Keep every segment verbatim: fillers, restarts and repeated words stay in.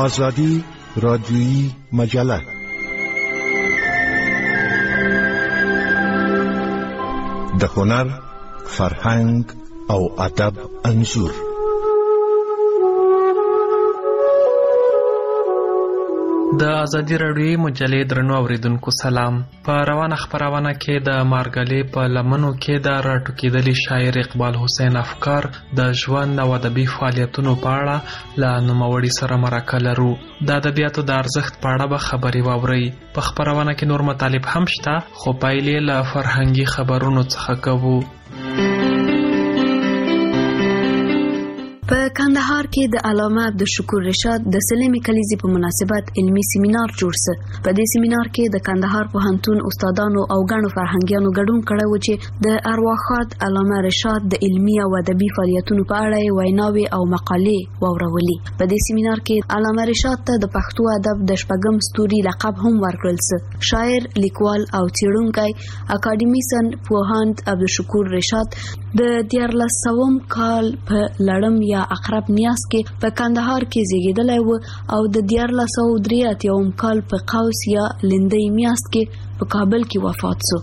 آزادی رادیویی مجله. د هنر، فرهنګ او ادب انځور. د ازادي راډیویي مجلې درنو اوریدونکو سلام. په روانه خبرونه کې د مارګلې په لمنو کې د راټوکېدلي شاعر اقبال حسین افکار د ژوند او ادبي فعالیتونو په اړه له نوموړي سره مرکه لرو. د ادبیاتو د ارزښت په اړه به خبرې واورئ. په خبرونه کې نور مطالب هم شته، خو پایلې له فرهنګي خبرونو څخه کوو. په کندهار کې د علامه عبدالشکور رشاد د سلمې کلیزې په مناسبت علمي سیمینار جوړ شو. په دې سیمینار کې د کندهار پوهنتون استادانو او ګڼو فرهنګیانو ګډون کړی و چې د ارواښاد علامه رشاد د علمي او ادبي فعالیتونو په اړه ویناوې او مقالې واورولې. په دې سیمینار کې علامه رشاد ته د پښتو ادب د شپږم ستوري لقب هم ورکړل شو. شاعر، لیکوال او څېړونکی اکاډمیسن پوهاند عبدالشکور رشاد د دیارلس سوم کال په لړم یا اقرب نیاز کې په کندهار کې زیږیدلی و او د دیارلس سوه درې اتیاوم کال په قوس یا لندۍ میاشت کې په کابل کې وفات شو.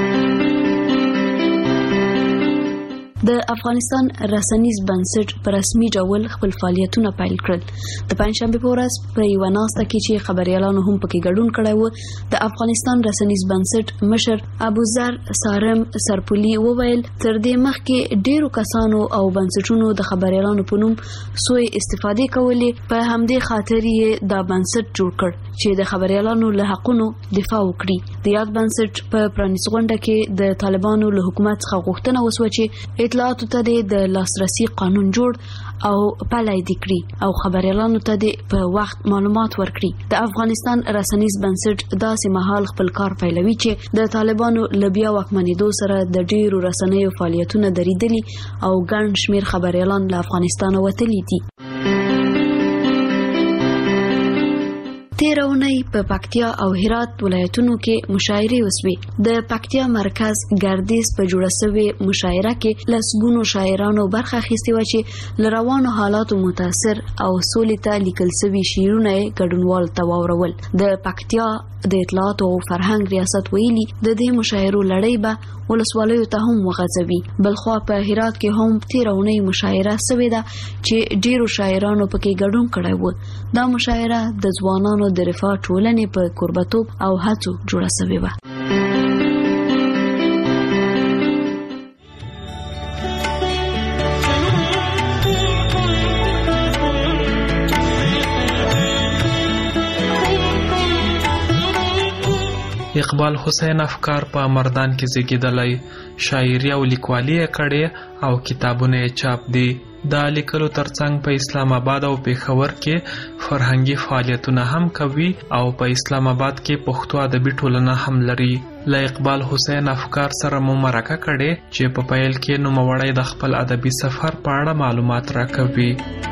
د افغانستان رسنیز بنسټ په رسمي ډول خپل فعالیتونه پیل کړل. د پنځشنبه په ورځ په یوه ناسته کې چې خبريالانو هم پکې ګډون کړی و، د افغانستان رسنیز بنسټ مشر ابوذر سارم سرپولي وویل تر دې مخکې ډیرو کسانو او بنسټونو د خبريالانو په نوم سوء استفادې کولې. په همدې خاطر یې دا بنسټ جوړ کړ چې د خبريالانو له حقونو دفاع وکړي. د یاد بنسټ په پرانیست غونډه کې د طالبانو له حکومت څخه غوښتنه وشوه چې اطلاعاتو ته د لاسرسي قانون جوړ او پلي کړي او خبريالانو ته په وخت معلومات ورکړي. د افغانستان رسنیز بنسټ داسې مهال خپل کار پیلوي چې د طالبانو لبیا واکمنېدو سره د ډیرو رسنیو فعالیتونه درېدلي او ګڼ شمیر خبريالان له افغانستان وتلي دي. تیره اونۍ په پکتیا او هرات ولایتونو کې مشاعرې وسوې. د پکتیا مرکز ګردیز په جوړه شوې مشاعره کې لسګونو شاعرانو برخه اخیستې وه چې له روانو حالاتو متاثر او سولې ته لیکل شوي شعرونه یې ګډونوالو ته واورول. د پکتیا د اطلاعاتو او فرهنګ ریاست ویلي د دې مشاعرو لړۍ به ولسوالیو ته هم وغځوي. بلخوا په هرات کې هم تیره اونۍ مشاعره شوې ده چې ډیرو شاعرانو پکې ګډون کړی و. دا مشاعره د ځوانانو د رفاه ټولنې په کوربتوب او هڅو جوړه شوې وه. اقبال حسین افکار په مردان کې زیږیدلی، شاعري او لیکوالي یې کړې او کتابونه یې چاپ دي. د لیکلو ترڅنګ په اسلام آباد او پېښور کې فرهنګي فعالیتونه هم کوي او په اسلام آباد کې پښتو ادبي ټولنه هم لري. له اقبال حسین افکار سره مو مرکه کړې چې په پیل کې نوموړی د خپل ادبي سفر په اړه معلومات راکوي.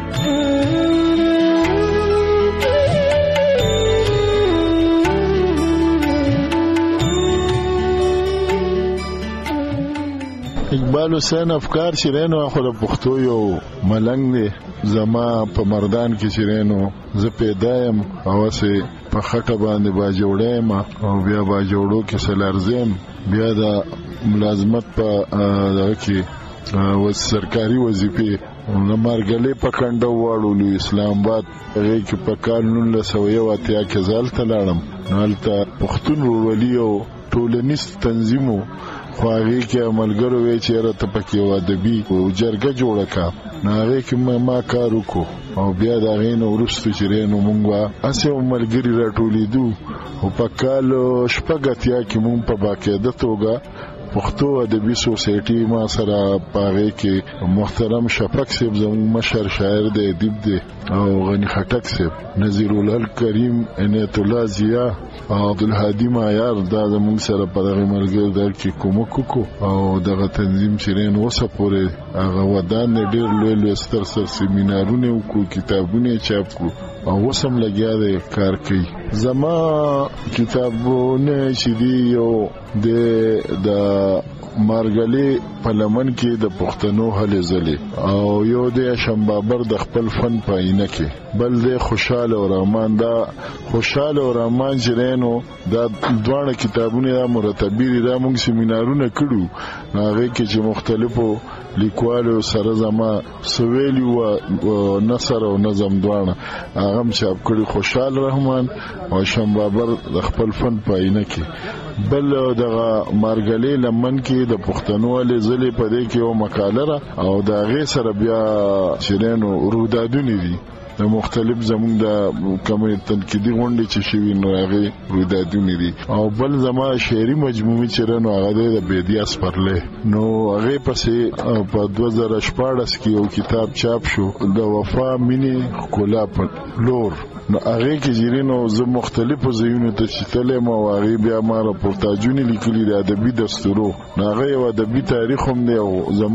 اقبال حسین افکار شیرینو خو د پښتو یو ملنګ دی. زما په مردان کې شیرینو زه پیدا یم او سه په خټه باندې باجوړې ما او بیا باجوړو کې سلارزم بیا د ملازمت په دغه کې و سرکاري وظیفه نو مارګلې په کنده واړو اسلام آباد هغه کې په کال نولس سوه یو اتیا کې ځل تلاړم. نو هلته پښتون ورولي او ټولنیز تنظیمو خو هغه کې عملګرو وی چې را ته پکې و ادبي او جرګه جوړه کا. نو هغه کې ما کار وکړو او بیا دا غین ورستو چې رینو مونږه اسه عملګری راټولیدو او په کال شپږتیا کې مونږ په باقاعده توګه پښتو ادبي سوسایټي ما سره پاره کې محترم شفق صاحب زموږ مشر شاعر دی، ادیب دی، او غنی خټک صاحب، نذیر الهل کریم، عنایت الله ضیا او عبدالهادي معیار دا زموږ سره په دغه ملګرو در کې کومک وکړو او دغه تنظیم شیرین وسه پورې هغه ودان ډېر لوی لوی ستر ستر سیمینارونه وکړو، کتابونه چاپ کړو او وسم لګیا دی کار کوي. زما کتابونه چې دی یو د مارګلي په لمن کې د پښتنو هلې ځلې او یو د شمبابر د خپل فن په عینه کې، بل د خوشاله او رحمان. دا خوشاله او رحمان جرینو دا دوه کتابونه دا مرتبي دا موږ سیمینارونه کړو هغه کې چې مختلفو لیکوالو سره زما سویلی و نصر او نظم دوانه هغه هم چاپ کړي خوشال رحمان او شمبابر د خپل فن په عینه کې. بل دغه مارګلي لمن کې د پښتنو له ځلې په دې کې یو مقاله را او دا غي سره بیا شیرینو رودادونه دي د مختلف زمونږ د کومه تنقیدي غونډې چې شوي نو هغه رودادونه دي. او بل زما شعري مجموعه چرنو هغه د بيدیاس پرله نو هغه پسې په دوه زره شپاړس کې یو کتاب چاپ شو د وفا مینی کولا په لور نو هغه کې جیرینو زه مختلفو ځایونو ته چتلې مو هغه بیا ما راپورتاجونه لیکلي د ادبي دستورو نو هغه یو ادبي تاریخ هم دی او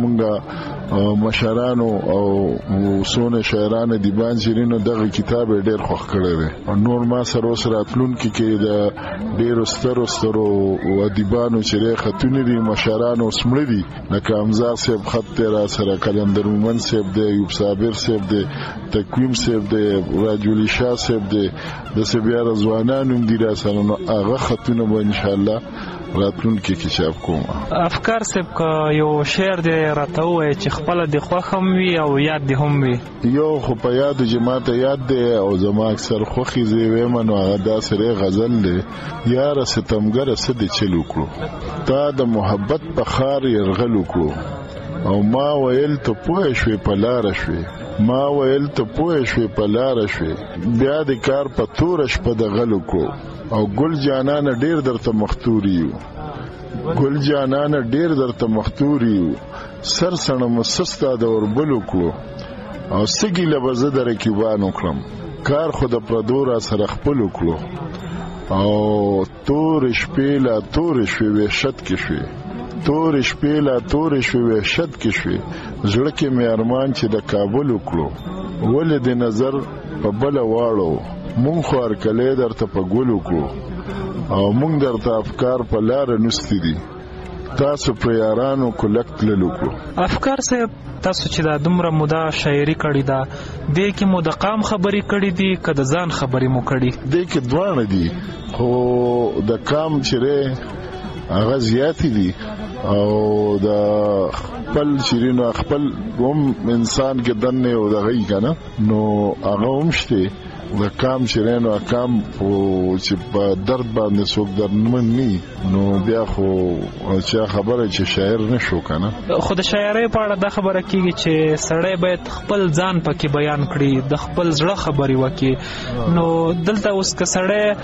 زمونږ مشرانو او وسونه شاعرانو دیبان جیرینو دغه کتاب ډېر خوښ کړی دی. نور ما سره سره اتلون کې کې د ډېر سترو سترو ادیبانو چې خطونه دي مشرانو سمړي دي لکه امزار صاحب خط را سره کلندر مومن صاحب دی یوب صابر صاحب دی تقویم صاحب دی راجولی شاه صاحب دی د سبیا رضوانانو دي را سره نو هغه خطونه به ان شاء الله راتلون کې کې چاپ کوم. افکار صاحب کا یو شعر دی راته وای چې خپل د خوخم وی او یاد دی هم وی یو خو په یاد جماعت یاد دی او زما اکثر خوخي زی ویم نو هغه د سره غزل دی یار ستمګر سد چلو کړو تا د محبت په خار يرغل کړو او ما ویل ته پوه شوي په لار شوي ما ویل ته پوه شوي په لار شوي بیا د کار په تورش په د غلو کو او ګل جانان ډیر درته مختوري یو ګل جانان ډیر درته مختوري یو سر سن مسستا د وربلو کړو او سګي لبزه در کیوان وکړم کار خود پر دورا سره خپل وکړو او تور شپې لا تور شوي وحشت کې شوي تور شپې لا تور شوي وحشت کې شوي زړه کې مې ارمان چې د کابل وکړو ولې د نظر په بل واړو مونږ خو ارکلې درته په ګولو کو او مونږ درته افکار په لار نستی دي تاسو پر یارانو کولکت للوکو. افکار صاحب تاسو چې دا دومره مودا شاعري کړی دا د کې مو د قام خبري کړی دي که د ځان خبري مو کړی د کې دوانه دي خو د قام چیرې هغه زیاتی دي او د خپل شیرینو خپل هم انسان کې دنه او د غي کنه نو هغه هم شته د کام شیرینو کام او چې په درد باندې څوک درمن ني نو بیا خو چې خبره چې شاعر نشو کنه خو د شاعرۍ په اړه دا خبره کیږي چې سړی باید خپل ځان پکې بیان کړي د خپل زړه خبري وکړي نو دلته اوس که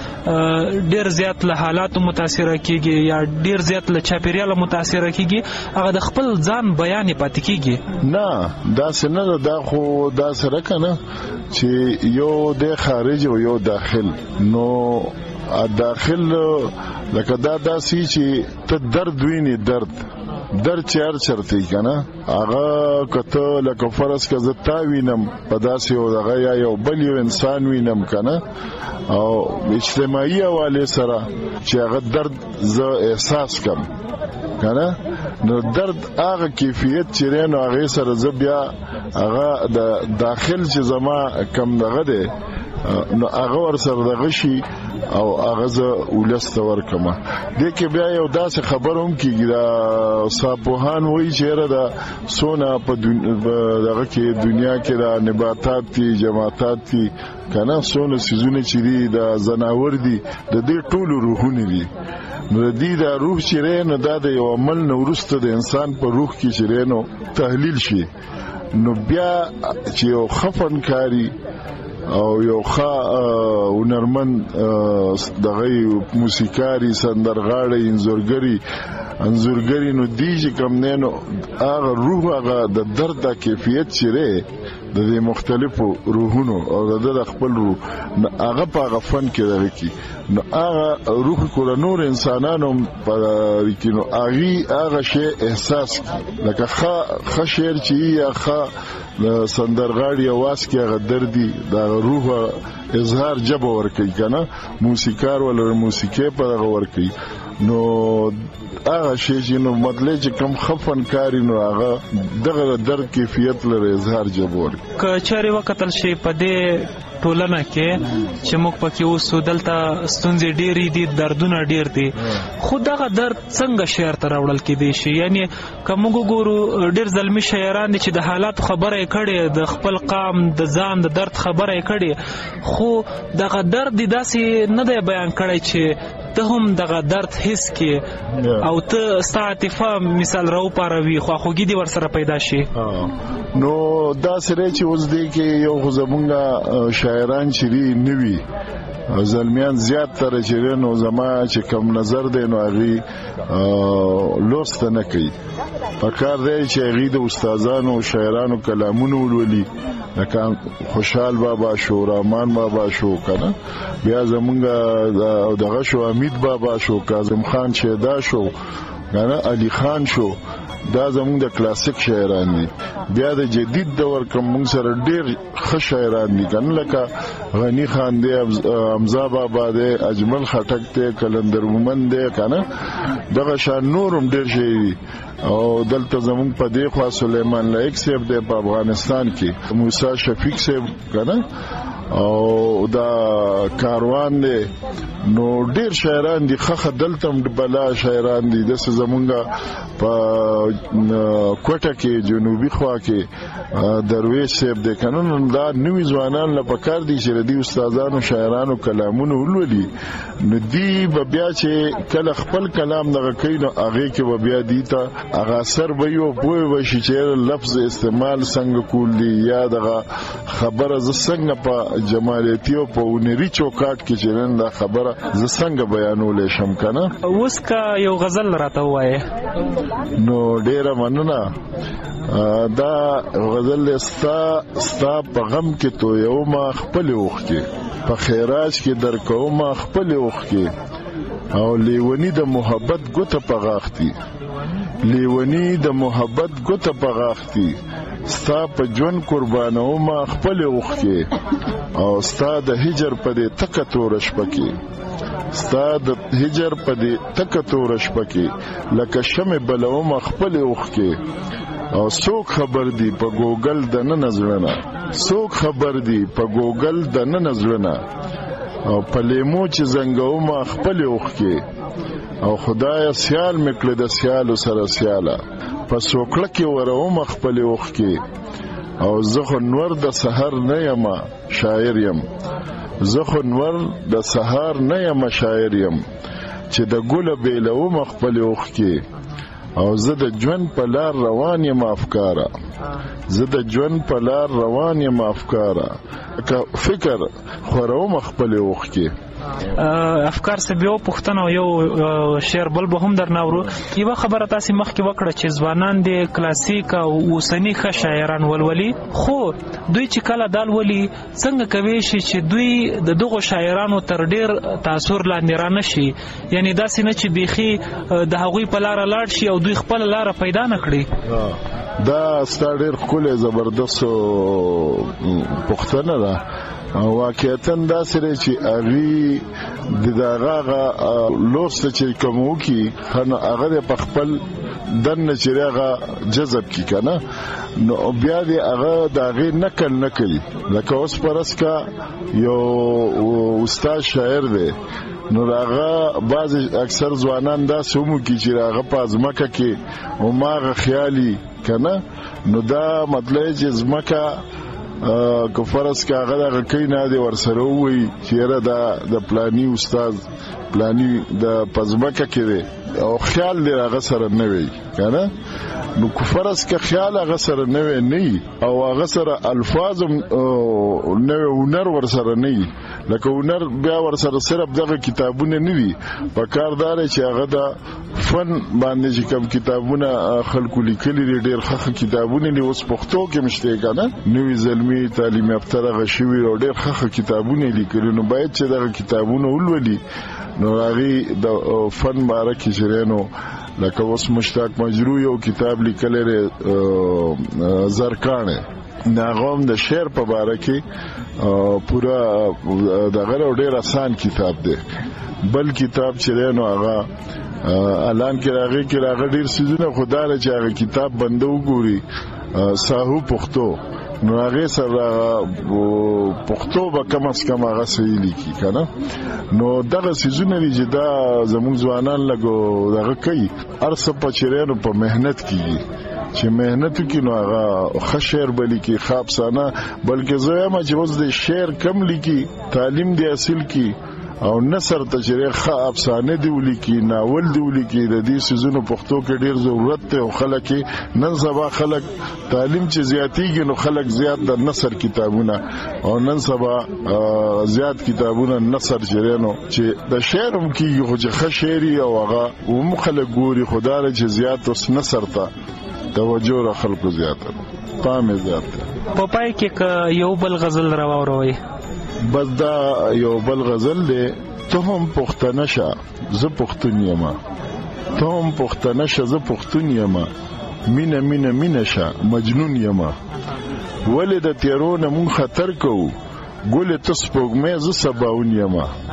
سړی ډیر زیات له حالاتو متاثر کیږي یا ډیر زیات له چاپیریال متاثر کیږي هغه د خپل ځان بیان پاتې کیږي نه دا څنګه دا خو دا سره کنه چې یو د خارج او یو داخل نو داخل لکه دا داسي چې ته درد ویني درد در چار چرته کنه هغه کته لکه فرض کزه تا وینم په داسې او دغه یا یو بل یو انسان وینم کنه او اجتماعي حواله سره چې هغه درد زه احساس کم کنه نو درد هغه کیفیت چې رینو هغه سره زه بیا هغه د داخل چې زما کم دغه ده نو هغه ور سره دغه شي او هغه ز ولست ورکمه د کې بیا یو داسې خبر هم کیږي دا صاحبوهان وایي چې دا سونا په دغه کې دنیا کې دا نباتات دي جماعتات دي کنه سونه سيزونه چې دي دا زناور دي د دې ټولو روحونه دي نو دې دا روح چې رینو دا د یو عمل نو ورسته د انسان په روح کې چې رینو تحلیل شي نو بیا چې یو خفن کاری او یو ښه هنرمند دغه موسیقاري سندرغاړی انځورګری انځورګری نو دی چې کم نه نو هغه روح هغه د درد د کیفیت چیرې د دې مختلفو روحونو او د خپل روح هغه په هغه فن کې دغه کی نو هغه روح کول نور انسانانو په کینو اغي هغه شی احساس لکه ښه ښه شعر چې یا ښه سندرغاړي आवाज کې هغه دردي د روح اظهار جبه ور کوي کنه موسیقار ولر موسیقي په هغه ور کوي نو هغه شی چې نو مطلب چې کم خفن کاری نو هغه دغه درد کیفیت لري اظهار جبه ور که چاري وکتل شي په دې ټولنه کې چې موږ پکې اوسو دلته ستونزې ډېرې دي دردونه ډېر دي خو دغه درد څنګه شعر ته راوړل کېدی شي یعنی که موږ ګورو ډېر زلمي شاعران دي چې د حالاتو خبره یې کړې د خپل قام د ځان د درد خبره یې کړې خو دغه درد دې داسې نه دی بیان کړی چې ته هم دغه درد حس کې او ته ستا عاطفه مثال راوپاروي خواخوږي دې ورسره پیدا شي نو دا سره چې اوس دی کې یو خو زمونږ شاعران چې دی نوي زلمیان زیات تر چې نو زما چې کم نظر دی نو هغه لوست نه کوي پکار دی چې هغه د استادانو شاعرانو کلامونه ولولي لکه خوشحال بابا شو رحمان بابا شو کنه بیا زمونږ دغه شو امید بابا شو کاظم خان شیدا شو کنه علی خان شو دا زمونږ د کلاسیک شاعران دي بیا د جدید دور کوم موږ سره ډېر ښه شاعران دي کنه لکه غنی خان دی حمزه بابا دی اجمل خټک دی کلندر مومن دی کنه دغه شان نورم ډېر شي او دلته زمونږ په دی خوا سلیمان لایق صاحب دی په افغانستان کې موسی شفیق صاحب کنه او دا کاروان دی نو ډیر شاعران دي خخه دلتم بلا شاعران دي د زمونږه په کوټه کې جنوبي خوا کې درویش صاحب د قانون دا نوې ځوانان له پکار دي چې ردی استادانو شاعرانو کلامونه ولولي نو دی بیا چې کله خپل کلام دغه کوي نو هغه کې بیا دی ته هغه سر به یو پوي وشي چې لفظ استعمال څنګه کول دي یا دغه خبره ز څنګه په جمالیتی او په ونری چوکاټ کې چې دا خبره ز څنګه بیانول شم کنه اوس کا یو غزل راته وایي نو ډیره مننه دا غزل استا استا په غم کې تو یو ما خپل وخ کې په خیراج کې درکو ما خپل وخ کې او لیونی د محبت ګوته په غاختي لیونی د محبت ګوته په غاختي ستا په جون قربانو ما خپل وخ کې او ستا د هجر په دې تک تورش پکې ستا د هجر په دې تک تورش پکې لکه شمع بلو ما خپل وخ کې او څوک خبر دی په ګوګل د نه نظرنا څوک خبر دی په ګوګل د نه نظرنا او په لیمو چې زنګو ما خپل وخ کې او خدای سیال مکړه د سیالو سره سیاله په سوکړه کې ورو مخبل وخ کې او زخه نور د سحر نه یم شاعر یم زخه نور د سحر نه یم شاعر یم چې د ګل بیلو مخبل وخ کې او زه د ژوند په لار روان یم افکاره زه د ژوند په لار روان یم افکاره که فکر خورو مخبل وخ کې افکار سه بیا پښتنه یو شعر بل به هم درناورو یو خبره تاسو مخکې وکړه چې ځوانان د کلاسیک او اوسنی ښه شاعران ولولي خو دوی چې کله دال ولي څنګه کوي چې دوی د دغه شاعرانو تر ډیر تاثیر لاندې را نشي یعنی داسې نه چې بيخي د هغوی په لار لاړ شي او دوی خپل لار پیدا نکړي دا ستاره خپل زبردست پښتنه ده واقعیتاً دا سره چې اغي د داغه لوست چې کومو کی خنه هغه په خپل دنه چیرغه جذب کی کنه نو بیا دی هغه داغه نقل نه کوي لکه اوس پرس کا یو استاد شاعر دی نو هغه بعض اکثر ځوانان دا سومو کی چې هغه په ځمکه کې او ماغه خیالي کنه نو دا مطلب چې ځمکه که فرض که هغه دغه کوي نه دی ورسره ووایي چېره دا د پلاني استاد پلاني د پزمکه کې دی او خیال دی هغه سره نه وي که نه نو که فرض که خیال هغه سره نه وي نه او هغه سره الفاظ نه وي هنر ورسره نه وي لکه هنر بیا ورسره صرف دغه کتابونه نه دي په کار دا دی چې هغه د فن باندې چې کوم کتابونه خلکو لیکلي دي ډېر ښه کتابونه دي اوس پښتو کې مشته کنه نوې زلمی تعلیم یافته غشوي او ډېر ښه کتابونه لیکلي نو باید چې دغه کتابونه ولولي نو هغه د فن باره کې شرینو لکه اوس مشتاق مجروح یو کتاب لیکلی دی زرکانه ناغوم د شعر په باره کې پورا دغه ډېر آسان کتاب دی بل کتاب چې دی نو هغه اعلان کې راغی کې راغی ډېر سيزونه خدای چې هغه کتاب بنده وګوري ساهو پښتو نو هغه سره پښتو به کم از کم هغه صحیح لیکي کنه نو دغه سيزونه چې دا زموږ ځوانان لګو دغه کوي ارسه په چیرېنو په مهنت کیږي چې مهنت کې نو هغه ښه شعر بلی کې خاصانه بلکې زما چې اوس د شعر کم لیکي تعلیم دی اصل کې او نثر ته چې ښه افسانه دی ولیکي ناول دی ولیکي د دې سيزونو پښتو کې ډیر ضرورت ته او خلک نن سبا خلک تعلیم چې زیاتیږي نو خلک زیات د نثر کتابونه او نن سبا زیات کتابونه نثر جوړینو چې د شعر هم کېږي خو چې ښه شعري او هغه هم خلک ګوري خدای چې زیات اوس نثر ته توجه را خلکو زیاته پامه زیاته په پای کې یو بل غزل راووروي بس دا یو بل غزل دی ته هم پښتنه شه زه پښتون یم ته هم پښتنه شه زه پښتون یم مینه مینه مینه شه مجنون یم ولې د تیرونه مون خطر کوو ګل ته سپوږمۍ زه سباون یم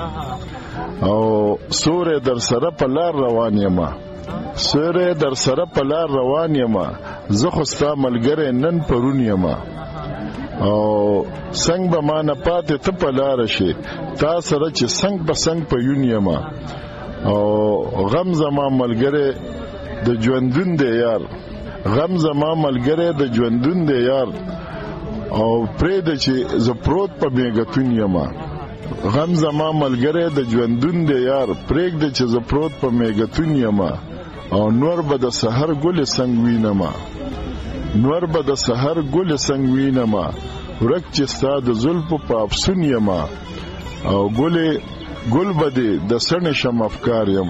او سورې در سره په لار روان یم سورې در سره په لار روان یم زه خو ستا ملګری نن پرون یم او څنګه به ما نه پاتې ته په لار شي تا سره چې څنګه به څنګه په یون یم او غم زما ملګری د ژوندون دی یار غم زما ملګری د ژوندون دی یار او پرې د چې ز پروت په بیګتون یم غم زما ملګری د ژوندون دی یار پرې د چې ز پروت په میګتون یم او نور به د سحر ګل څنګه وینم نور به د سحر ګل څنګه وینم ورک چې ستا د زلفو په افسون یم او ګل ګل به د سن شم افکار یم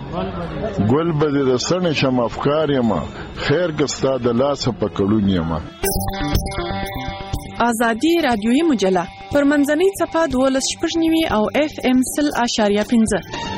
ګل به د سن شم افکار یم خیر که ستا د لاس په کړون یم آزادی رادیویی مجله پر منځنۍ صفه دولس شپږ نیوي او اف ام سل اشاریه پنځه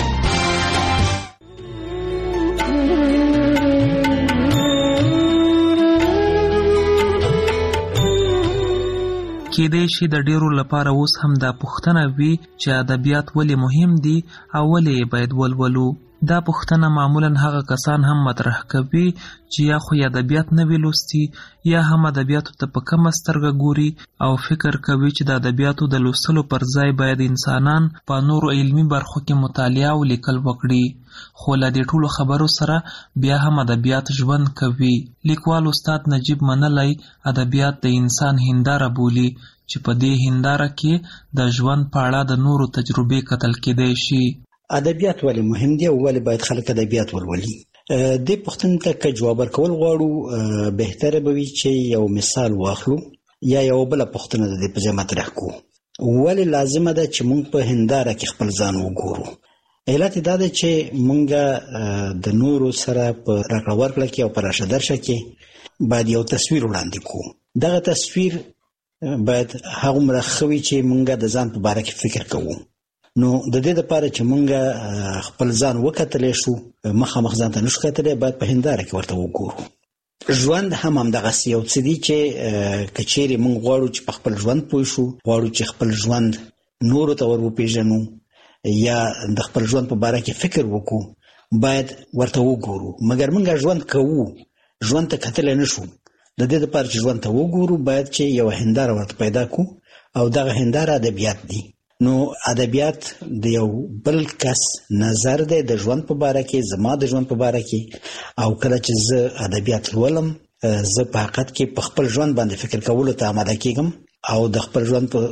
کېدای شي د ډیرو لپاره اوس هم دا پوښتنه وي چې ادبیات ولې مهم دي او ولې باید ولولو. دا پوښتنه معمولا هغه کسان هم مطرح کوي چې یا خو ادبیات نه وی لوستي یا هم ادبیاتو ته په کمه سترګه ګوري او فکر کوي چې د ادبیاتو د لوستلو پر ځای باید انسانان په نورو علمي برخو کې مطالعه او لیکل وکړي. خو له دې ټولو خبرو سره بیا هم ادبیات ژوند کوي. لیکوال استاد نجیب منلی ادبیات د انسان هنداره بولي چې په دې هنداره کې د ژوند په اړه د نورو تجربې کتل کېدای شي. ادبیات ولې مهم دي او ولې باید خلک ادبیات ولولي؟ دې پوښتنې ته که جواب ورکول غواړو بهتره به وي چې یو مثال واخلو یا یو بله پوښتنه د دې په ځای مطرح کړو. ولې لازمه ده چې موږ په هنداره کې خپل ځان وګورو؟ علت دا ده چې موږ د نورو سره په راکړه ورکړه کې او په راشه درشه کې باید یو تصویر وړاندې کړو. دغه تصویر باید هغومره ښه وي چې موږ د ځان په باره کې فکر کوو. نو د دې لپاره چې موږ خپل ځان وکتلی شو مخامخ ځان ته نشو کتلی باید په هنداره کې ورته وګورو. ژوند هم همدغسې یو څه دي چې که چیرې موږ غواړو چې په خپل ژوند پوه شو غواړو چې خپل ژوند نورو ته ور وپېژنو یا د خپل ژوند په باره کې فکر وکړو باید ورته وګورو. مګر موږ ژوند کوو ژوند ته کتلی نشو. د دې لپاره چې ژوند ته وګورو باید چې یو هنداره ورته پیدا کړو او دغه هنداره ادبیات دي. نو ادبیات د یو بل کس نظر دی د ژوند په باره کې زما د ژوند په باره کې او کله چې زه ادبیات لولم زه په حقیقت کې په خپل ژوند باندې فکر کولو ته آماده کېږم او د خپل ژوند په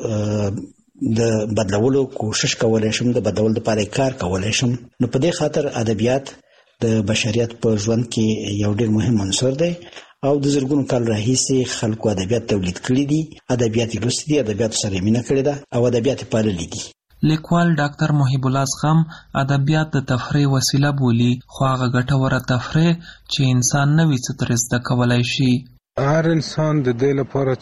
د بدلولو کوشش کولی شم د بدلولو لپاره کار کولی شم. نو په دې خاطر ادبیات د بشریت په ژوند کې یو ډېر مهم عنصر دی او د زرګونو کال راهیسې خلکو ادبیات تولید کړي دي. ادبیات لوستي دي ادبیاتو سره مینه کړې ده او ادبیات پاللي دي. لیکوال ډاکټر محب الله زغم ادبیات د تفریح وسیله بولي، خو هغه ګټوره تفریح چې انسان نوي څه ترې زده کولی شي. هر انسان د دې لپاره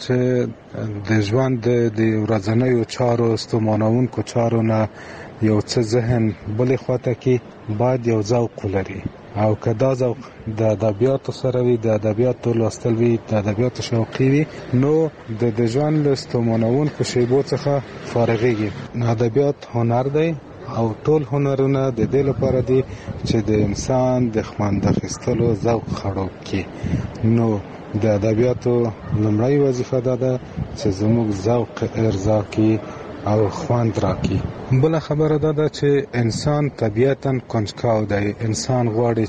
چې د ژوند د ورځنیو چارو ستومانوونکو چارو نه یو څه ذهن بلې خواته کې باید یو ذوق ولري، او که دا ذوق د ادبیاتو سره وي، د ادبیاتو لوستل وي، د ادبیاتو شوقي وي، نو د د ژوند له ستومانوونکو شیبو څخه فارغېږي. ادبیات هنر دی او ټول هنرونه د دې لپاره دي چې د انسان د خوند اخیستلو ذوق خړوب کړي. نو د ادبیاتو لومړی وظیفه دا ده چې زموږ ذوق ارضا کړي او خوند راکړي. بله خبره دا ده چې انسان طبیعتاً کنجکاو دی. انسان غواړي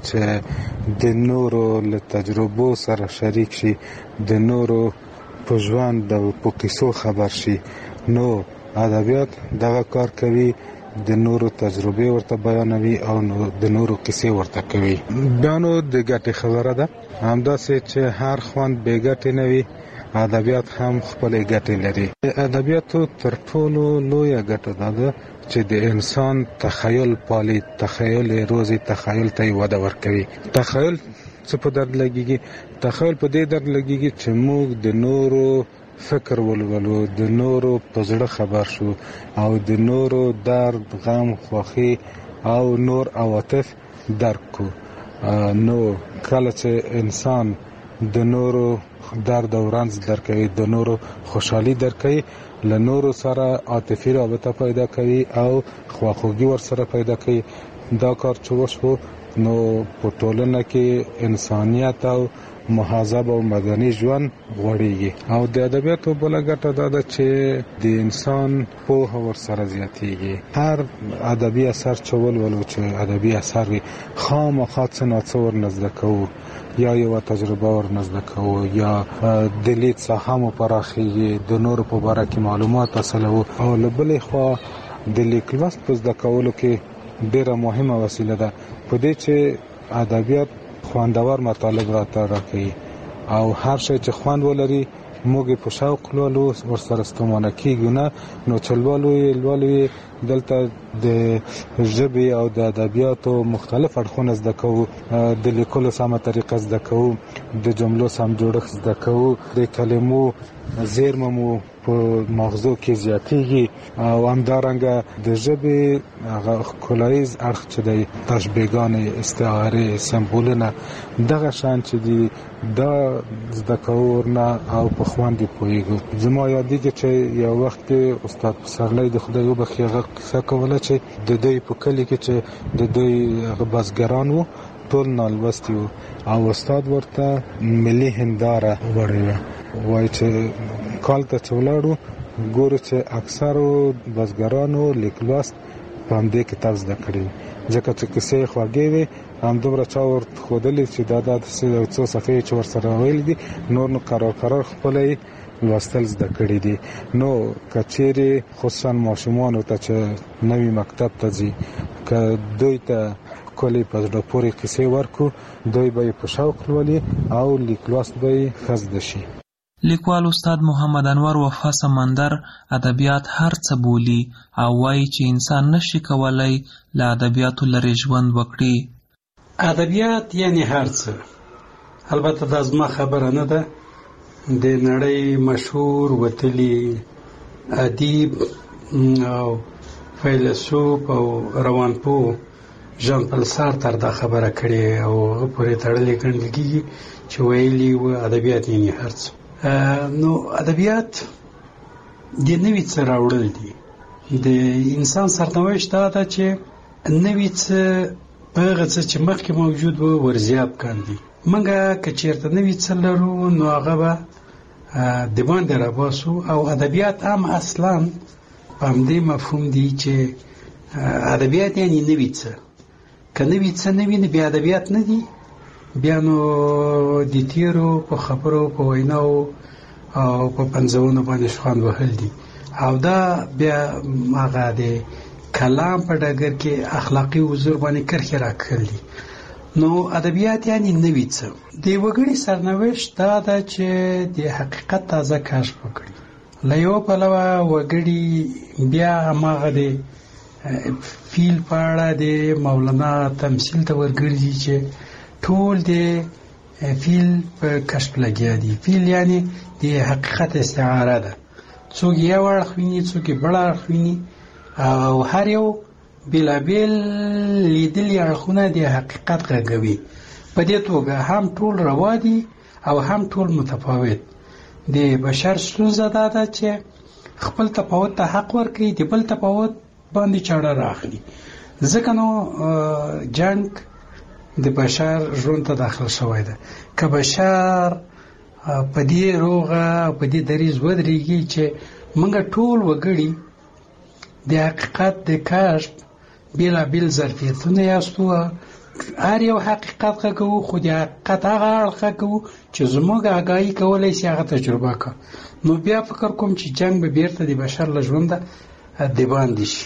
چې د نورو له تجربو سره شریک شي، د نورو په ژوند او په کیسو خبر شي. نو ادبیات دغه کار کوي، د نورو تجربې ورته بیانوي او نو د نورو کیسې ورته کوي. بیا نو د ګټې خبره ده، همداسې چې هر خوند بې ګټې نه وي، ادبیات هم خپلې ګټې لري. د ادبیاتو تر ټولو لویه ګټه دا ده چې د انسان تخیل پالي، تخیل یې روزي، تخیل ته یې وده ورکوي. تخیل څه په درد لګیږي؟ تخیل په دې درد لګیږي چې موږ د نورو فکر ولولو، د نورو په زړه خبر شو او د نورو درد، غم، خوښي او نور عواطف درک کو. نو کله چې انسان د نورو درد او رنځ درکوي، د نورو خوشحالي درکوي، له نورو سره عاطفي رابطه پیدا کوي او خواخوږي ورسره پیدا کوي. دا کار چې وشو نو په ټولنه کې انسانیت او مهذب او مدني ژوند غوړېږي. او د ادبیاتو بله ګټه دا ده چې د انسان پوهه ورسره زیاتېږي. هر ادبي اثر چې ولولو، چې ادبي اثر وي، خامخا څه نه څه ورنه زده کوو، یا یوه تجربه ورنه زده کوو، یا د لید ساحه مو پراخېږي، د نورو په باره کې معلومات حاصلوو. او له بلې خوا د لیک لوست په زده کولو کې ډېره مهمه وسیله ده، په دې چې ادبیات خوندور مطالب راته راکوي او هر شی چې خوند ولري موږ په شوق لولو، ورسره ستومانه کېږو نه. نو چې لولو یې لولو یې دلته د ژبې او د ادبیاتو مختلف اړخونه زده کوو، د لیکلو سمه طریقه زده کوو، د جملو سم جوړښت زده کوو، د کلمو زیرمه مو په مغزو کې زیاتېږي. او همدارنګه د ژبې هغه ښکلاییز اړخ چې دی، تشبیهګانې، استعارې، سمبولونه، دغه شیان چې دي دا زده کوو ورنه او په خوند یې پوهېږو. زما یادېږي چې یو وخت کې استاد پسرلی د خدای وبخښي هغه قصه کوله چې د دوی په کلي کې چې د دوی هغه بزګران وو ټول نالوستي وو او استاد ورته ملي هنداره وړې وه. وایي چې کال ته چې ولاړو ګورو چې اکثرو بزګرانو لیک لوست په همدې کتاب زده کړي، ځکه چې کیسې یې خوږې وې. همدومره چا ورته ښودلي چې دا داسې یو څو صفحې چې ورسره ویلي دي، نور نو قرار قرار خپله یې لوستل زده کړي دي. نو که چیرې خصوصا ماشومانو ته چې نوي مکتب ته ځي، که دوی ته ښکلې په زړه پورې کیسې ورکړو، دوی به یې په شوق لولي او لیک لوست به یې ښه زده شي. لیکوال استاد محمد انور وفا سمندر ادبیات هر څه بولي او وایي چې انسان نشي کولای له ادبیاتو لرې ژوند وکړي. ادبیات یعنی هر څه. البته دا زما خبره نه ده، د نړۍ مشهور وتلی ادیب او فیلسوف او روانپوه ژان پل سارتر دا خبره کړې او هغه پورې تړلې ګڼل کېږي چې ویلي و ادبیات یعنی هر څه. نو ادبیات د نوي څه راوړل دي. د انسان سرنوشت دا ده چې نوي څه په هغه څه چې مخکې موجود و ورزیات کاندي. موږ که چېرته نوي څه لرو نو هغه به د باندې راباسو. او ادبیات هم اصلا په همدې مفهوم دي چې ادبیات یعنی نوي څه. که نوي څه نه وي نو بیا ادبیات نه دي، بیا نو د تیرو په خبرو، په ویناو او په پنځونو باندې شخوند وهل دي. او دا بیا هغه د کلام په ډګر کې اخلاقي حضور باندې کرښې راکړل دي. نو ادبیات یعنی نوي څه. د وګړي سرنوشت دا ده چې د حقیقت تازه کشف وکړي. له یو پلوه وګړي بیا هماغه د فیل په اړه د مولانا تمثیل ته ورګرځي چې ټول د فیل په کشف لګیا دي. فیل یعنی د حقیقت استعاره ده، څوک یو اړخ ویني څوک بل اړخ ویني او هر یو بېلابېل لیدلي اړخونه د حقیقت غږوي. په دې توګه هم ټول روا دي او هم ټول متفاوت. د بشر ستونزه دا ده چې خپل تفاوت ته حق ورکړي، د بل تفاوت باندې چاړه راخلي. ځکه نو جنگ د بشر ژوند ته داخل شوی ده. که بشر په دې روغه په دې دریځ ودرېږي چې موږ ټول وګړي د حقیقت د کشف بېلابېل ظرفیتونه یاستو، هر یو حقیقت غږوو، خو د حقیقت هغه اړخ غږوو چې زموږ اګاهي کولی شي هغه تجربه کړو، نو بیا فکر کوم چې جنگ به بیرته د بشر له ژونده د باندې شي.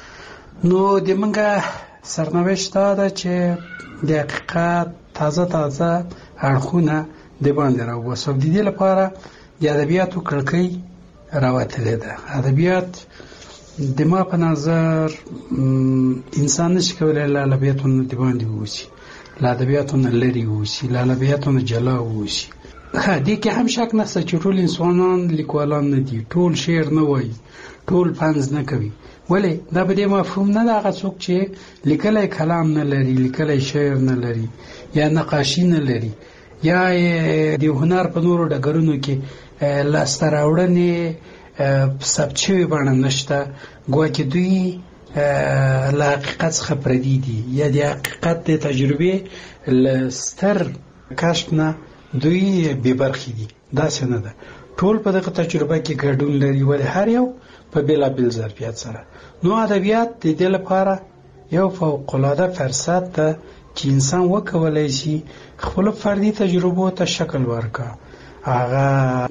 نو د موږ سرنوشت دا ده چې د حقیقت تازه تازه اړخونه د باندې راوباسو. د دې لپاره د ادبیاتو کړکۍ راوتلې ده. ادبیات د ما په نظر انسان نشي کولی له ادبیاتو د باندې ووسي، له ادبیاتو نه لرې ووسي، له ادبیاتو نه جلا ووسي. دې کې هم شک نشته چې ټول انسانان لیکوالان نه دي، ټول شعر نه وایي، ټول طنز نه کوي. ولې دا به دې مفهوم نه ده هغه څوک چې لیکلی کلام نه لري، لیکلی شعر نه لري، یا نقاشي نه لري، یا د هنر په نورو ډګرونو کې لاسته راوړنې ثبت شوې بڼه نشته، ګواکې دوی له حقیقت څخه پردي دي، یا د حقیقت د تجربې له ستر کشف نه دوی بې برخې دي. داسې نه ده، ټول په دغه تجربه کې ګډون لري، ولې هر یو په بېلابېل ظرفیت سره. نو ادبیات د دې لپاره یو فوق‌العاده فرصت ده چې انسان وکولی شي خپلو فردي تجربو ته شکل ورکړي، هغه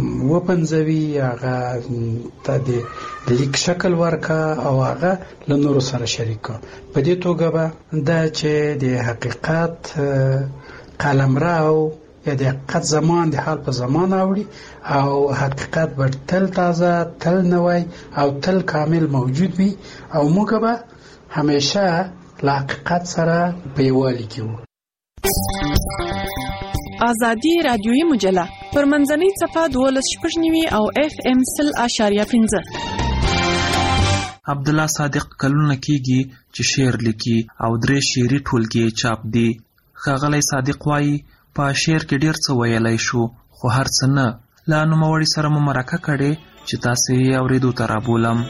وپنځوي، هغه ته د لیک شکل ورکړه او هغه له نورو سره شریک کړه. په دې توګه به دا چې د حقیقت قلمرو یا د حقیقت زمان د حال په زمان اوړي او حقیقت به تل تازه، تل نوی او تل کامل موجود وي او موږ به همیشه له حقیقت سره په یووالي کې وو. آزادي رادیویي مجله پر منځنۍ صفحه دولس شپږ نوي او اف ام سل اشاریه پنځه. عبدالله صادق کلونه کېږي چې شعر لیکي او درې شعري ټولګې چاپ دي. ښاغلی صادق وایي په شعر کې ډېر څه ویلی شو، خو هر څه نه. له نوموړي سره مو مرکه کړې چې تاسې یې اورېدو ته رابولم.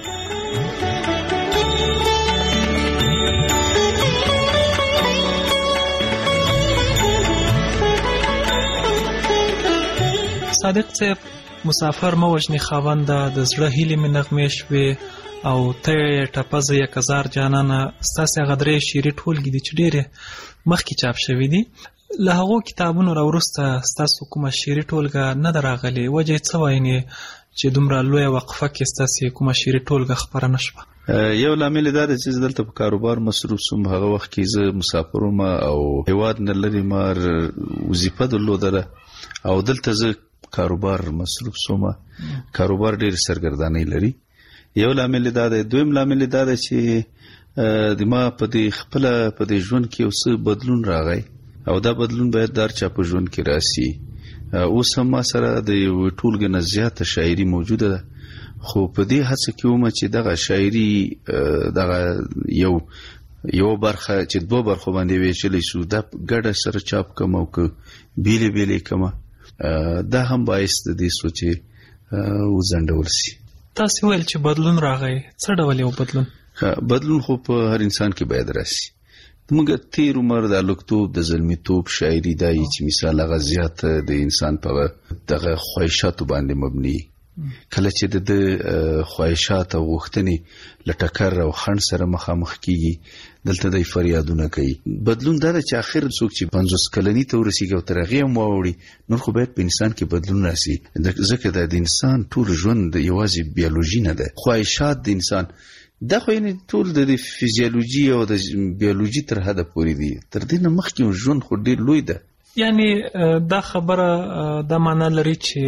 صادق صاحب، مسافر مه وژنې خاونده، د زړه هیلې مې نغمې شوې او ته یې ټپزه یک هزار جانانه. ستاسې هغه درې شعري ټولګې دي چې ډېرې مخکې چاپ شوي دي. له هغو کتابونو راوروسته ستاسو کومه شعري ټولګه نه ده راغلې؟ وجه یې څه وایي چې دومره لویه وقفه کې ستاسې کومه شعري ټولګه خپره نه شوه؟ یو لامل دا دی چې زه دلته په کاروبار مصروف سوم. هغه وخت کې زه مسافر وم او هیواد نه لرې ما وظیفه درلودله او دلته زه کاروبار مصروف سوم. کاروبار ډېر سرګردانۍ لري. یو لامل دا دی. دویم لامل دا دی چې د ما په دې خپله په دې ژوند کې یو څه بدلون راغی او دا بدلون باید د هر چا په ژوند کې راسي. اوس هم ما سره د یو ټولګې نه زیاته شاعري موجوده ده، خو په دې هڅه کې وم چې دغه شاعري دغه یو یو برخه چې دوه برخو باندې ویشلی شو دا ګډه سره چاپ کړم او که بیلې بیلې کړم، دا هم باعث د دې سو چې وځنډول سي. تاسې ویل چې بدلون راغی، څه ډول یو بدلون؟ بدلون خو په هر انسان کې باید راسي. موږ تیر عمر د لوکتوب د زلمیتوب شاعري دا چې مثال هغه زیات د انسان په دغه خواهشاتو باندې مبني. کله چې د خواهشات او غوښتنې له ټکر او خنډ سره مخامخ کیږي دلته د فریادونه کوي. بدلون دا چې اخر څوک چې پنځوس کلنۍ ته ورسیږي او تر هغې هم واوړي نور خو باید په انسان کې بدلون راسي، ځکه دا د انسان ټول ژوند یوازې بیولوژي نه ده. خواهشات د انسان دا خو یعنې ټول د فیزیولوژي او د بیولوژي تر حده پورې دي، تر دې نه مخکې ژوند خو ډېر لوی ده. یعنې دا خبره دا معنا لري چې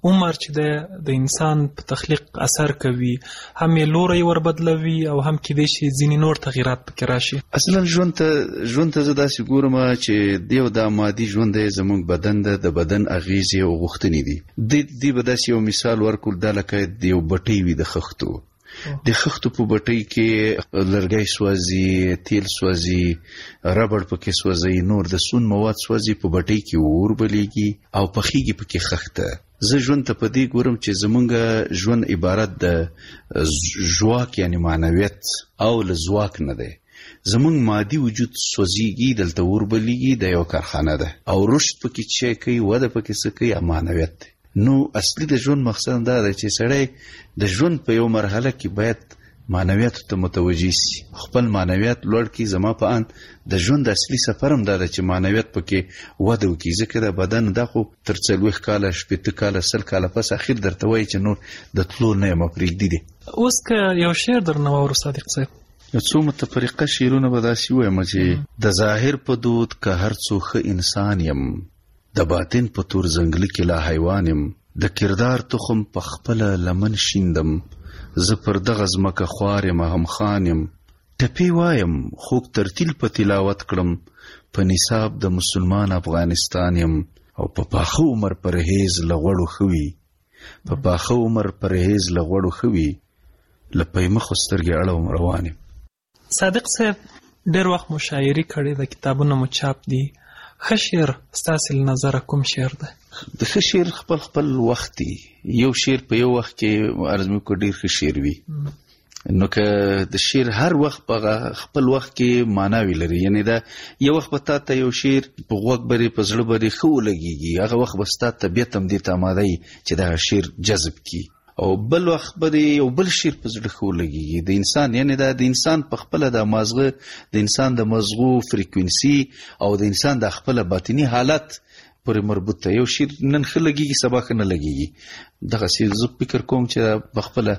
عمر چې د د انسان په تخلیق اثر کوي، هم یې لوری ور بدلوي او هم کېدای شي ځینې نور تغیرات پکې راشي. اصلا ژوند ته ژوند ته زه داسې ګورم چې دیو دا مادي ژوند دی زموږ بدن ده، د بدن اغیزې او غوښتنې دي. دې به داسې یو مثال ورکړو، دا لکه د یو بټۍ وي د خښتو. د خښتو په بټۍ کې لرګی سوځي، تیل سوځي، ربړ پکې سوځي، نور د سون مواد سوځي، په بټۍ کې اور بلیږي او پخیږي پکې خښته. زه ژوند ته په دې ګورم چې زمونږ ژوند عبارت د ژواک یعنی معنویت او له ځواک نه دی. زمونږ مادي وجود سوځيږي، دلته اور بلیږي، د یو کارخانه ده او رشد پکې چې کوي، وده پکې څه کوي، معنویت دی. نو اصلي د ژوند مقصد دا دی چې سړی د ژوند په یو مرحله کې باید معنویت ته متوجه سي، خپل معنویت لوړ کړي. زما په ان د ژوند اصلي سفر هم دا دی چې معنویت پکې وده وکړي، ځکه د بدن دا خو تر څلوېښت کاله شپېته کاله سل کاله پس اخر درته وایي چې نور د تلو نه یم پرېږدي دي. اوس که یو شعر درنه واورو صادق صاحب، یو څو متفرقه شعرونه به داسې ووایم چې د ظاهر په دود که هر څو ښه انسان یم، د باطن په تور ځنګله کې لا حیوان یم، د کردار تخم په خپله لمن شیندم، زه پر دغه ځمکه خوار یم هم خان یم، ټپې وایم خوږ ترتیل په تلاوت کړم، په نصاب د مسلمان افغانستان یم، او په پاخه عمر پرهیز له غوړو ښه وي، په پاخه عمر پرهیز له غوړو ښه وي، له پیمخو سترګې اړوم روان یم. صادق صاحب ډېر وخت مو شاعري کړې ده، کتابونه مو چاپ دي. ښه شعر ستاسې له نظره کوم شعر ده؟ د ښه شعر خپل خپل وخت دی. یو شعر په یو وخت کې عرض مې وکړ ډېر ښه شعر وي، نو که د شعر هر وخت په خپل وخت کې معناوي لري. یعنی دا یو وخت به تا ته یو شعر په غوږ برې په زړه برې ښه ولګېږي، هغه وخت به ستا طبیعت هم دې ته اماده وي چې دا شعر جذب کړي، او بل وخت به یو بل شعر په زړه ښه ولګېږي. د انسان یعنی دا د انسان په خپله د مازغه د انسان د مزغو فریکوینسي او د انسان د خپله باطني حالت پورې مربوط ده. یو شعر نن ښه لګېږي سبا ښه نه لګېږي. دغسې زه فکر کوم چې په خپله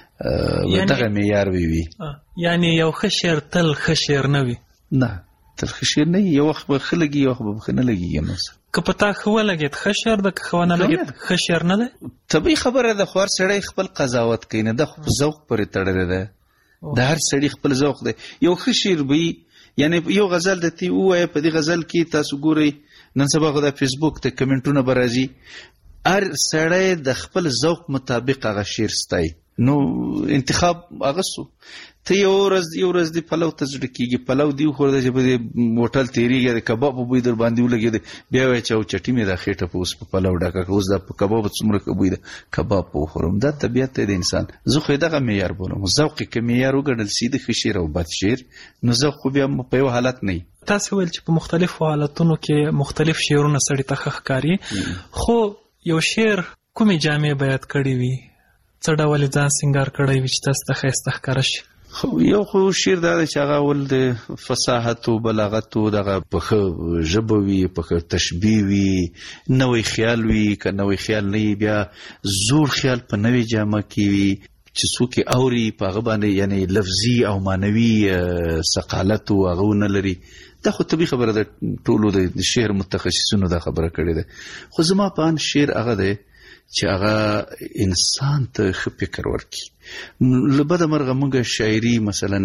دغه معیار وي. یعنی یو ښه شعر تل ښه شعر نه وي؟ نه، تل ښه شعر نه وي. یو وخت به ښه لګي، یو وخت به ښه نه لګېږي. نو که په تا ښه ولګېد ښه شعر ده، که ښه ونه لګېد ښه شعر نه دی. طبیعي خبره ده، خو هر سړی خپل قضاوت کوي، نه ده خو په ذوق پورې تړلی ده. د هر سړي خپل ذوق دی. یو ښه شعر به وي، یعنی یو غزل درته ووایه، په دې غزل کې تاسو ګورئ نن سبا خو د فیسبوک ته کمنټونه به راځي، هر سړی د خپل ذوق مطابق هغه شعر ستایي. نو انتخاب هغه سو. ته یو ورځ یو ورځ دې پلو ته زړه کېږي، پلو دې وخوړه چې په دې هوټل تېرېږي، د کباب بوی در باندې ولګېد، بیا وایي چې او چټي مې دا خېټه په اوس په پلو ډکه کړه، اوس دا په کباب څومره ښه بوی ده، کباب به وخورم. دا طبیعت دی د انسان. زه خو یې دغه معیار بولم. ذوق یې که معیار وګڼل سي د ښه شعر او بد شعر، نو ذوق خو بیا په یو حالت نه وي. تاسې ویل چې په مختلفو حالتونو کې مختلف شعرونه سړي ته ښه ښکاري، خو یو شعر کومې جامې باید کړې وي؟ څه ډول یې ځان سینګار کړی وي چې تاسو ته ښایسته ښکاره شي؟ خو یو خو شعر دا دی چې هغه اول د فصاحت او بلاغت او دغه په ښه ژبه وي، په ښه تشبیه وي، نوی خیال وي. که نوی خیال نه وي، بیا زوړ خیال په نوې جامه کې وي چې څوک یې اوري په هغه باندې یعنی لفظي او معنوي ثقالت او هغه ونه لري. دا خو طبیعي خبره ده، ټولو د شعر متخصصینو دا خبره کړې ده. خو زما په ان شعر هغه دی چې هغه انسان ته ښه فکر ورکړي. له بده مرغه موږ شاعري مثلا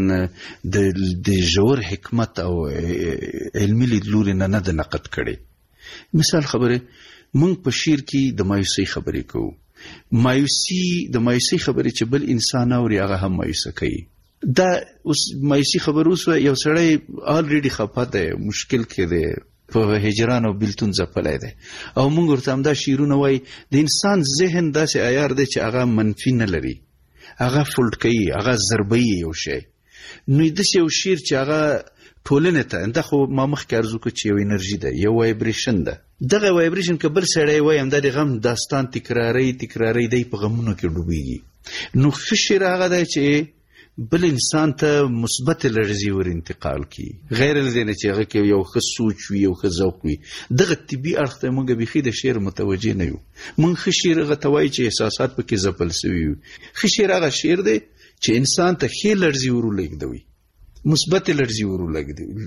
د ژور حکمت او علمي لیدلوري نه نه ده نقد کړې. مثال خبره، موږ په شعر کې د مایوسۍ خبرې کوو. مایوسي د مایوسۍ خبرې چې بل انسان اوري هغه هم مایوسه کوي. دا اوس مایوسي خبره اوس یو سړی آلریډي خفه دی، مشکل کې دی، په هجران او بیلتون ځپلی دی، او موږ ورته همدا شعرونه وایي. د انسان ذهن داسې عیار دی چې هغه منفي نه لري، هغه فولډ کوي، هغه ضربوي یو شی. نو داسې یو شعر چې هغه ټولنې ته، دا خو ما مخکې عرض وکړو چې یو انرژي ده، یو وایبریشن ده. دغه وایبریشن که بل سړی وایي همدا د غم داستان تکراري تکراري دی، په غمونو کې ډوبېږي. نو ښه شعر هغه دی چې بل انسان ته مثبت لړزي ور انتقال کی، غیر له نه چې هغه کې یو ښه سوچ وي، یو ښه ذوق وي. دغه طبي اړخ ته موږ بیخي د شعر متوجه نه یو. موږ ښه شعر هغه ته وایي چې احساسات پکې ځپل سوي وي. ښه شعر هغه شعر دی چې انسان ته ښې لړزي ور ولېږدوي، مثبت لړزي ور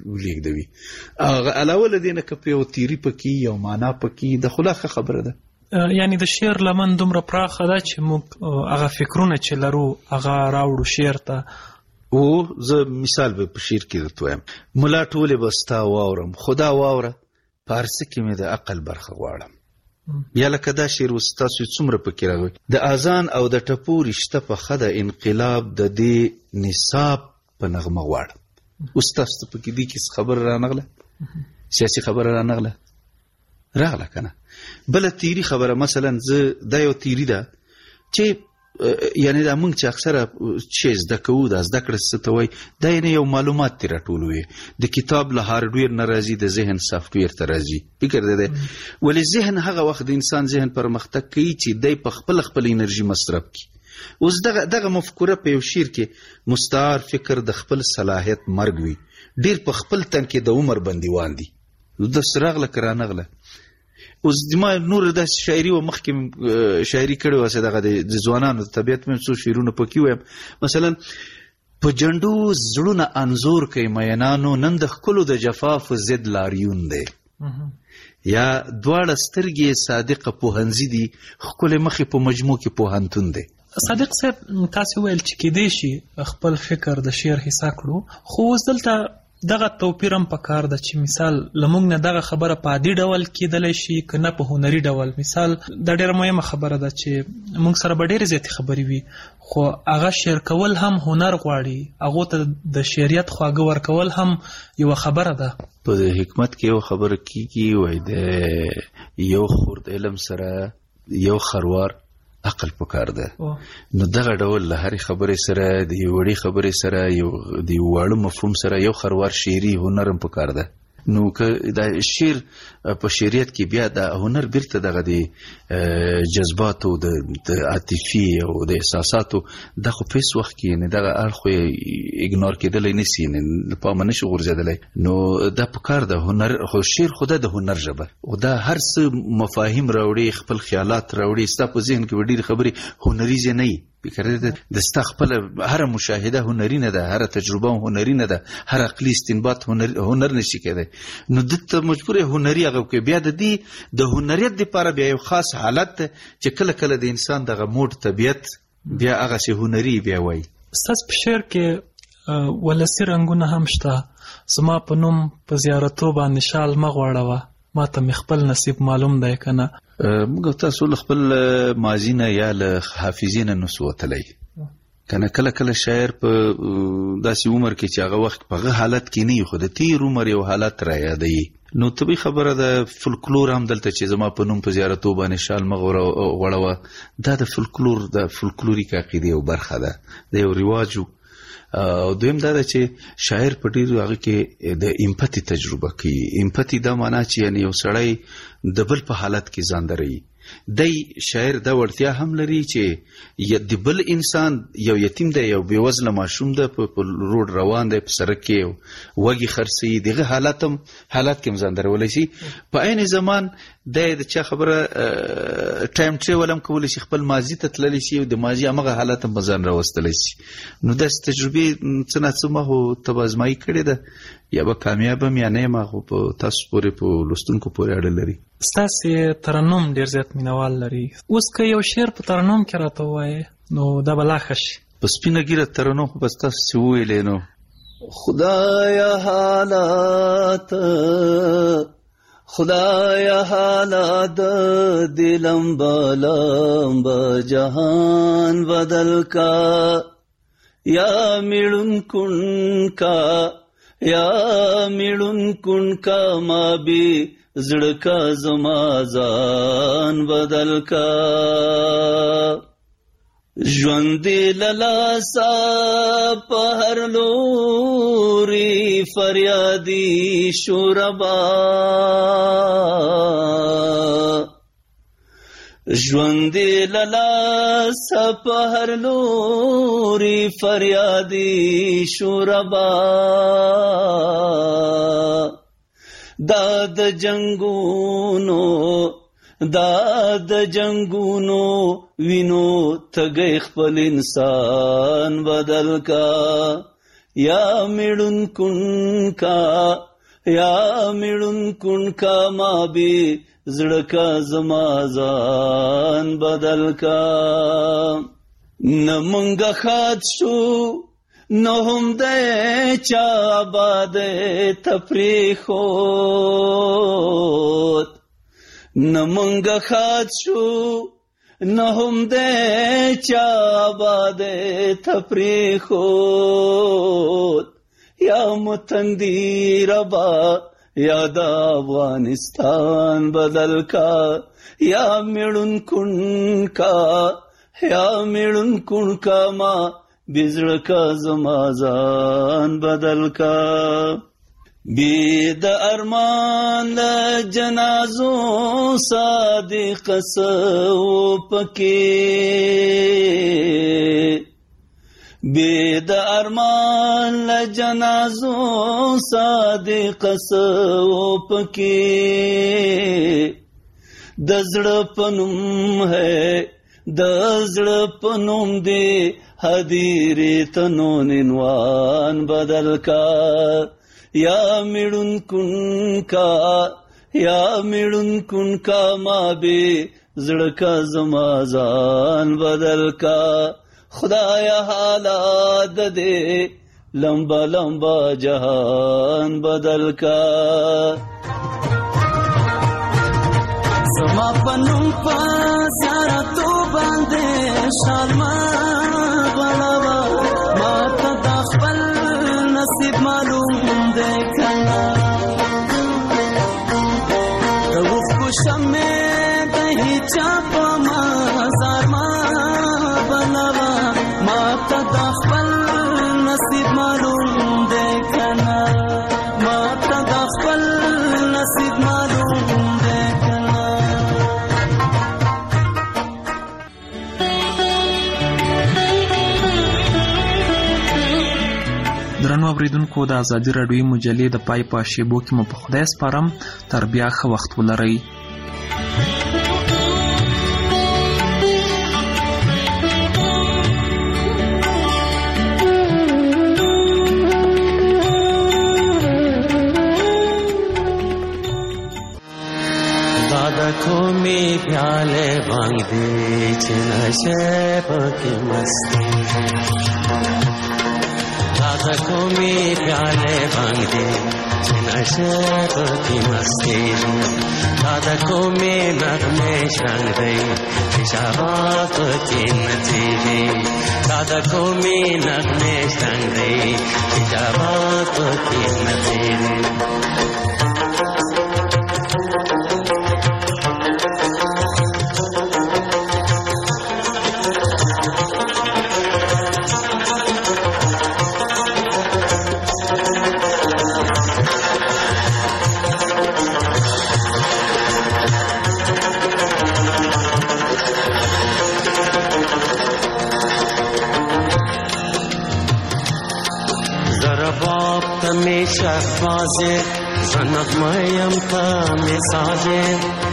ولېږدوي. هغه علاوه له دې نه که په یو تیري پکې یو معنا پکې د خو لا ښه خبره ده. یعنی د شعر لمن دومره پراخه ده چې موږ هغه فکرونه چې لرو هغه راوړو شعر ته. او زه مثال به په شعر کې درته وایم، ملا ټولې به ستا واورم خدا واوره، پارسه کې مې د عقل برخه غواړم. یا لکه دا شعر اوس تاسو څومره پکې راغلی، د اذان او د ټپو رشته په ښه ده، انقلاب د دې نصاب په نغمه غواړم. اوس تاسو ته پکې دې کې خبره رانغله، سیاسي خبره رانغله راغله که نه. بله تیری خبره، مثلا زه دا یو تیری ده چې یعنی دا موږ چې اکثره چې زده کوو، دا زده کړه څه ته وایي، دا یعنې یو معلومات ترې راټولوي، د کتاب له هارډویر نه راځي، د ذهن سافټویر ته راځي. فکر دی دی ولې ذهن هغه وخت د انسان ذهن پرمختګ کوي چې دی په خپل خپل انرژي مصرف کړي. اوس دغه دغه مفکوره په یو شعر کې مستعار فکر د خپل صلاحیت مرګ وي، ډېر په خپل تن کې د عمر بندیوان دي، د سراغله که رانغله. اوس ما نور داسې شاعري و مخکې شاعري کړې وه چې دغه د ځوانانو د طبیعت مې څو شعرونه پکې وایم. مثلا په جنډو زړونه انځور کوي مینانو، نن د ښکلو د جفاف ضد لاریون دی. یا دواړه سترګې صادقه پوهنځي دي، ښکلې مخې په مجموع کې پوهنتون دی. صادق صاحب تاسو ویل چې کېدای شي خپل فکر د شعر حصہ کړو، خو اوس دلته دغه توپیر هم پکار ده چې مثال لمونږ نه دغه خبره په عادي ډول کېدلی شي که نه په هنري ډول. مثال دا ډېره مهمه خبره ده چې موږ سره به ډېرې زیاتې خبرې وي، خو هغه شعر کول هم هنر غواړي، هغو ته د شعریت خواږه ورکول هم یوه خبره ده. په حکمت کې یو خبره کېږي، وایي د یو خورد علم سره یو خروار عقل پکار ده. نو دغه ډول له هرې خبرې سره، د یو وړې خبرې سره، یو د یو واړه مفهوم سره یو خروار شعري هنر هم پکار ده. نو که دا شعر په شعریت کې بیا دا هنر بیرته دغه د جذباتو د عاطفي او د احساساتو دا خو په هېڅ وخت کې یعنې دغه اړخ خو یې اګنور کېدلی نه سي، له پامه نه شي غورځېدلی. نو دا پکار ده هنر، خو شعر خو دا د هنر ژبه، او دا هر څه مفاهیم راوړي، خپل خیالات راوړي، ستا په ذهن کې به ډېرې خبرې هنریزې نه وي. فکر دی د ستا خپله هره مشاهده هنري نه ده، هره تجربه هنري نه ده، هر عقلي استنباط هنر نشي کېدی. نو دلته مجبور هنري هغه کوي. بیا د دې د هنریت دپاره بیا یو خاص حالت ده چې کله کله د انسان دغه موډ طبیعت بیا هغسې هنري بیا وایي. ستاسو په شعر کې ولسي رنګونه هم شته. زما په نوم په زیارتو باندې شال مه غوړوه، ما ته مې خپل نصیب معلوم دی که نه. موږ تاسو له خپل ماضي نه یا له حافظې نه نسو وتلی که نه. کله کله شاعر په داسې عمر کې چې هغه وخت په هغه حالت کې نه وي، خو د تېر عمر یو حالت را یادوي. نو طبیعي خبره ده فولکلور هم دلته چې زما په نوم په زیارتو باندې شال مه غوړوه، دا د فولکلور د فولکلوریک عقیدې یو برخه ده، د یو رواج. او دویم دا ده چې شاعر په ډېرو هغه کې د امپتي تجربه کوي. امپتي دا معنا چې یعنې یو سړی د بل په حالت کې ځان دروي. دی شاعر دا وړتیا هم لري چې د بل انسان، یو یتیم دی، یو بېوزله ماشوم ده، په روډ روان دی، په سړک کې وږي خرڅوي، دغه حالت هم حالت کې هم ځان درولی شي. په عین زمان دی د چا خبره ټایم ټریول هم کولی شي، خپل ماضي ته تللی شي او د ماضي همغه حالت هم په ځان راوستلی شي. نو داسې تجربې څه نه څه ما خو ته به ازمایي کړې ده، یا به کامیاب هم یا نه یم، خو په تاسو پورې په لوستونکو پورې اړه لري. ستاسې ترنم ډېر زیات مینوال لري. اوس که یو شعر په ترنم کې راته ووایې نو دا به لا ښه شي. په سپینه ګیره ترنم خو به ستاسو چې وویلې نو خدایا حالات خدایا حالات دلم بلم جهان بدل کا یا میړون کن کا یا میړون کن کا ما بی زړه کا زما ځان بدل کا ژوند للاسا په هر لوري فریادي شوربا ژوند للاسا په هر لوري فریادي شوربا دا د جنگونو دا د جنگونو وینو تګی خپل انسان بدل کا یا میړون کن کا یا میړون کون کا ما بی زړه کا زما ځان بدل کا نه مونږ خات شو نو هم د چا باد تفریخوت نه مونږ خات شو نه هم د چا باد تفریخوت یا متندی ربا یا د افغانستان بدل کا یا میړون کون کا یا میړون کون کا ما بزړه کا زما ځان بدل کا بی د ارمان د جنازو صادق سو پکې بی د ارمان د جنازو صادق سو پکې د زړه پنوم ہے د زړه پنوم دی حدیری تنون عنوان بدل کا یا میړون کون کا یا میړون کون کا ما بی زړه کا زما ځان بدل کا خدایا حالات دے لمبا لمبا جہان بدل کا زما پنوم پا زیارتو باندے شالما غلاوا ما تا دا خپل نصیب معلوم دے کنا روح کو شمع دہی چاپا مازار ما بناوا ما تا دا خپل نصیب معلوم دے کنا ما تا دا خپل نصیب معلوم دے کنا درنو اوریدونکو د ازادي راډیوي مجلې د پای په شیبو کې مو په خدای سپارم تر بیا ښه وخت ولرئ. दादा को में प्याले भांग दे नशे की मस्ती दादा को में प्याले भांग दे नशे की मस्ती दादा को में नगमे शंग दे शाबात की नतीजे दादा को में नगमे शंग दे शाबात की नतीजे में शहबाजे जनक मयम का मिसाजे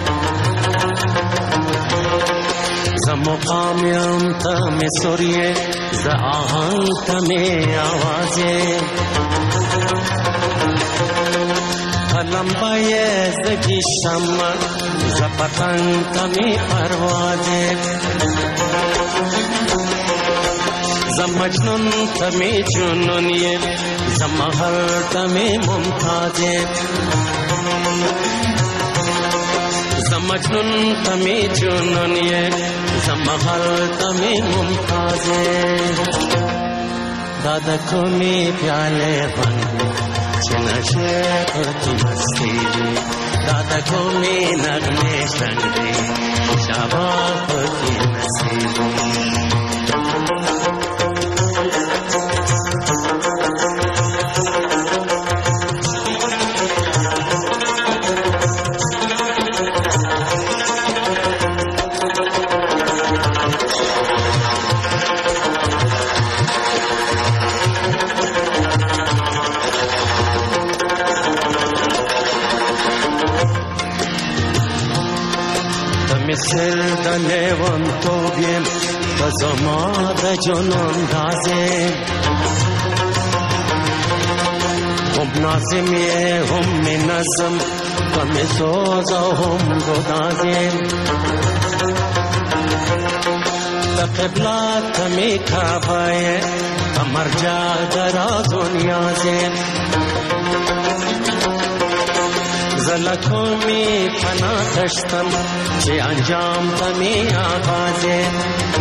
जमुकाम्यम तमे सूर्य ज आहंग तमे आवाजे कलम्बाये जगी शम्मा ज पतंग तमे परवाजे मजनून तमे जुनून ये जमहर तमे मुमताजे मजनून तमे जुनून ये जमहर तमे मुमताजे दादा को में प्याले बन नशे की मस्ती दादा को में नगमे संग दे शाबात की नसीब Misir da levanto bien da zamada canım daze o نازم یه هم نظم کم سوز و هم گدازم قبلات کمی کعبه مرجع دراز و نیازم زلکومی پناه تشتم چه انجام تمی آغازم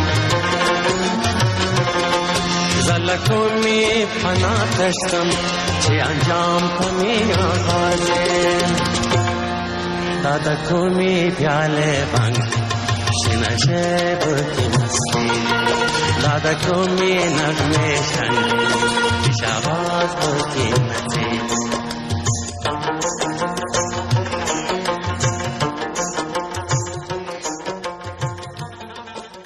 زلکومی پناه تشتم چه انجام تمی آغازم دادا کومی پیاله بانگ شنشه بکی مستی دادا کومی نغمه شنگی پیش آواز بکی